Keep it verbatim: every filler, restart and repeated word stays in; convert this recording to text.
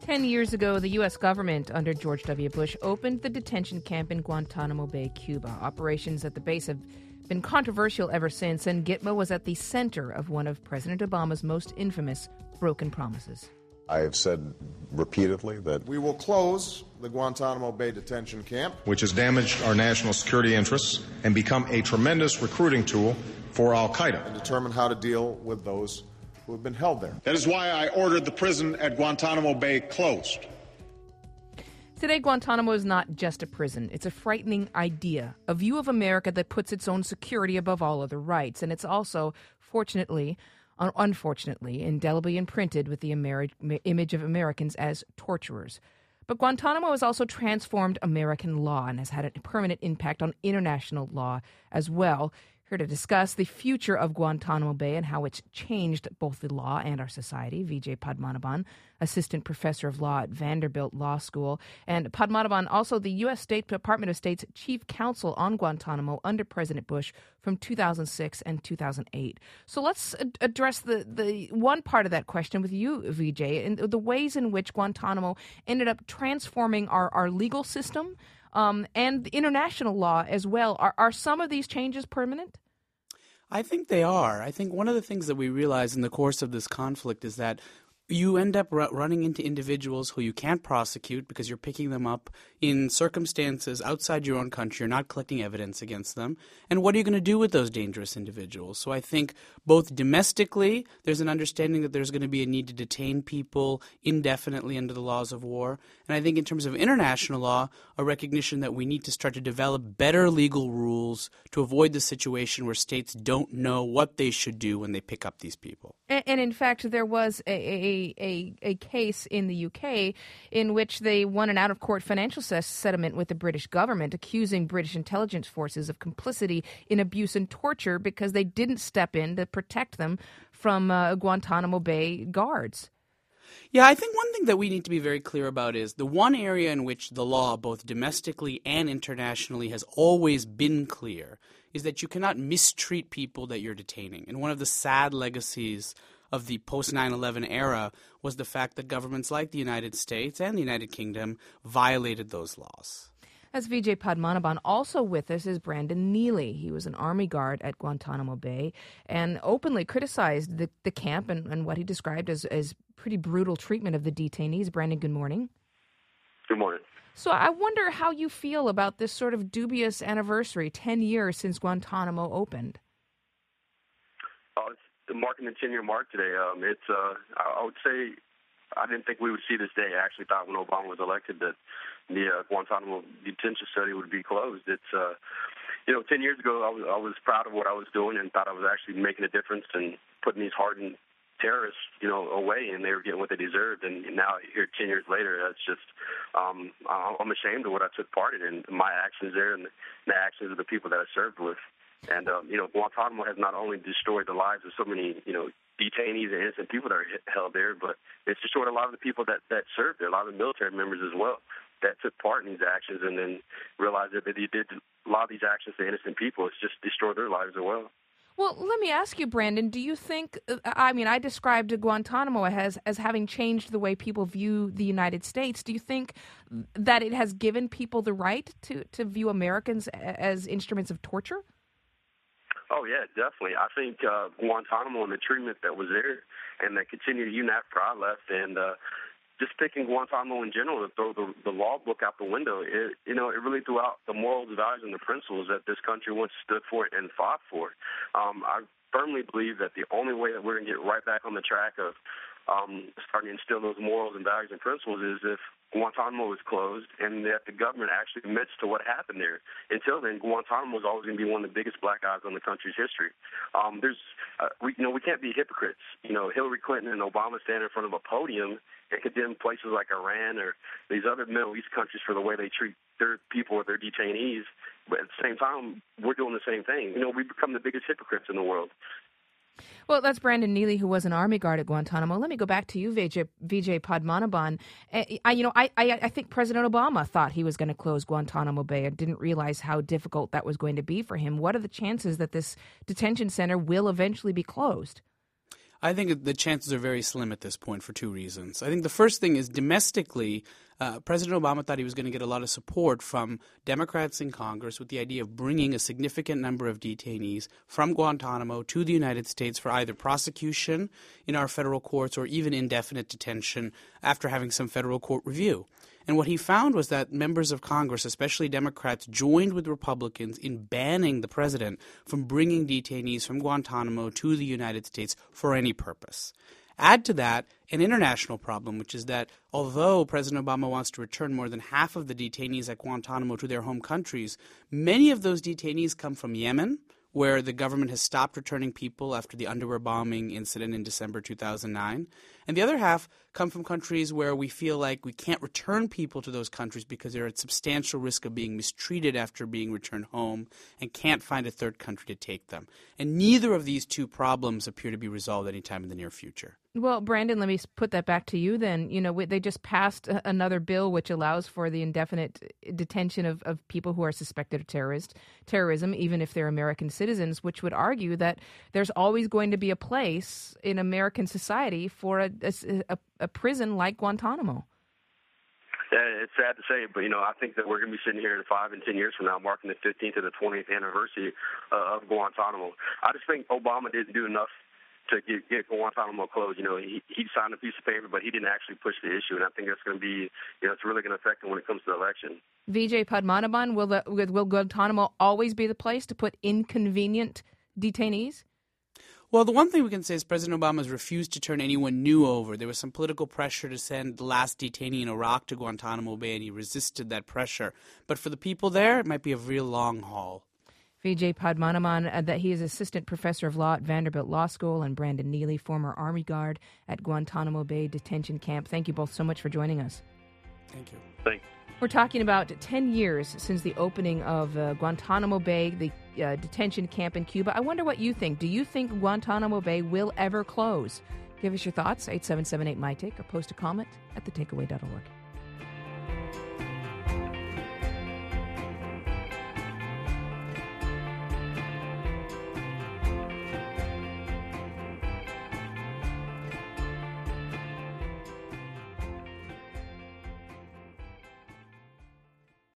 Ten years ago, the U S government under George W. Bush opened the detention camp in Guantanamo Bay, Cuba. Operations at the base have been controversial ever since, and Gitmo was at the center of one of President Obama's most infamous broken promises. I have said repeatedly that we will close the Guantanamo Bay detention camp, which has damaged our national security interests and become a tremendous recruiting tool for al-Qaeda, and determine how to deal with those who have been held there. That is why I ordered the prison at Guantanamo Bay closed. Today, Guantanamo is not just a prison. It's a frightening idea, a view of America that puts its own security above all other rights. And it's also, fortunately, un- unfortunately, indelibly imprinted with the Ameri- image of Americans as torturers. But Guantanamo has also transformed American law and has had a permanent impact on international law as well. Here to discuss the future of Guantanamo Bay and how it's changed both the law and our society, Vijay Padmanabhan, assistant professor of law at Vanderbilt Law School, and Padmanabhan, also the U S. State Department of State's chief counsel on Guantanamo under President Bush from two thousand six and two thousand eight. So let's address the, the one part of that question with you, Vijay, and the ways in which Guantanamo ended up transforming our, our legal system um, and international law as well. Are, are some of these changes permanent? I think they are. I think one of the things that we realize in the course of this conflict is that you end up r- running into individuals who you can't prosecute because you're picking them up in circumstances outside your own country. You're not collecting evidence against them. And what are you going to do with those dangerous individuals? So I think both domestically, there's an understanding that there's going to be a need to detain people indefinitely under the laws of war. And I think in terms of international law, a recognition that we need to start to develop better legal rules to avoid the situation where states don't know what they should do when they pick up these people. And, and in fact, there was a, a, a, a case in the U K in which they won an out-of-court financial settlement with the British government, accusing British intelligence forces of complicity in abuse and torture because they didn't step in to protect them from uh, Guantanamo Bay guards. Yeah, I think one thing that we need to be very clear about is the one area in which the law, both domestically and internationally, has always been clear is that you cannot mistreat people that you're detaining. And one of the sad legacies of the post nine eleven era was the fact that governments like the United States and the United Kingdom violated those laws. As Vijay Padmanabhan, also with us is Brandon Neely. He was an Army guard at Guantanamo Bay and openly criticized the, the camp and, and what he described as, as pretty brutal treatment of the detainees. Brandon, good morning. Good morning. So I wonder how you feel about this sort of dubious anniversary, ten years since Guantanamo opened. Oh, it's marking the ten-year mark today. Um, it's, uh, I would say, I didn't think we would see this day. I actually thought when Obama was elected that the uh, Guantanamo detention study would be closed. It's, uh, you know, ten years ago I was, I was proud of what I was doing and thought I was actually making a difference and putting these hardened terrorists, you know, away, and they were getting what they deserved. And now here, ten years later, that's just, um, I'm ashamed of what I took part in, and my actions there and the actions of the people that I served with. And, um, you know, Guantanamo has not only destroyed the lives of so many, you know, detainees and innocent people that are held there, but it's destroyed a lot of the people that, that served there, a lot of the military members as well that took part in these actions and then realized that they did a lot of these actions to innocent people. It's just destroyed their lives as well. Well, let me ask you, Brandon, do you think, I mean, I described Guantanamo as, as having changed the way people view the United States. Do you think that it has given people the right to, to view Americans as instruments of torture? Oh, yeah, definitely. I think uh, Guantanamo and the treatment that was there and that continued even after I left and uh, just picking Guantanamo in general to throw the, the law book out the window, it, you know, it really threw out the morals, the values, and the principles that this country once stood for and fought for. Um, I firmly believe that the only way that we're going to get right back on the track of um, starting to instill those morals and values and principles is if Guantanamo is closed and that the government actually admits to what happened there. Until then, Guantanamo is always going to be one of the biggest black eyes on the country's history. Um, there's, uh, we, you know, we can't be hypocrites. You know, Hillary Clinton and Obama stand in front of a podium and condemn places like Iran or these other Middle East countries for the way they treat their people or their detainees. But at the same time, we're doing the same thing. You know, we become the biggest hypocrites in the world. Well, that's Brandon Neely, who was an Army guard at Guantanamo. Let me go back to you, Vijay, Vijay Padmanabhan. I, you know, I, I, I think President Obama thought he was going to close Guantanamo Bay and didn't realize how difficult that was going to be for him. What are the chances that this detention center will eventually be closed? I think the chances are very slim at this point for two reasons. I think the first thing is domestically, uh, President Obama thought he was going to get a lot of support from Democrats in Congress with the idea of bringing a significant number of detainees from Guantanamo to the United States for either prosecution in our federal courts or even indefinite detention after having some federal court review. And what he found was that members of Congress, especially Democrats, joined with Republicans in banning the president from bringing detainees from Guantanamo to the United States for any purpose. Add to that an international problem, which is that although President Obama wants to return more than half of the detainees at Guantanamo to their home countries, many of those detainees come from Yemen, where the government has stopped returning people after the underwear bombing incident in December two thousand nine. And the other half come from countries where we feel like we can't return people to those countries because they're at substantial risk of being mistreated after being returned home and can't find a third country to take them. And neither of these two problems appear to be resolved anytime in the near future. Well, Brandon, let me put that back to you then. You know, they just passed another bill which allows for the indefinite detention of, of people who are suspected of terrorist terrorism, even if they're American citizens, which would argue that there's always going to be a place in American society for a, a, a prison like Guantanamo. Yeah, it's sad to say, but, you know, I think that we're going to be sitting here in five and ten years from now marking the fifteenth or the twentieth anniversary uh, of Guantanamo. I just think Obama didn't do enough to get, get Guantanamo closed. You know, he, he signed a piece of paper, but he didn't actually push the issue, and I think that's going to be, you know, it's really going to affect him when it comes to the election. Vijay Padmanabhan, will, the, will Guantanamo always be the place to put inconvenient detainees? Well, the one thing we can say is President Obama has refused to turn anyone new over. There was some political pressure to send the last detainee in Iraq to Guantanamo Bay, and he resisted that pressure. But for the people there, it might be a real long haul. Vijay Padmanabhan, uh, that he is assistant professor of law at Vanderbilt Law School, and Brandon Neely, former Army guard at Guantanamo Bay Detention Camp. Thank you both so much for joining us. Thank you. Thanks. We're talking about ten years since the opening of uh, Guantanamo Bay, the uh, detention camp in Cuba. I wonder what you think. Do you think Guantanamo Bay will ever close? Give us your thoughts, eight seven seven eight, M Y T A K E, or post a comment at the takeaway dot org.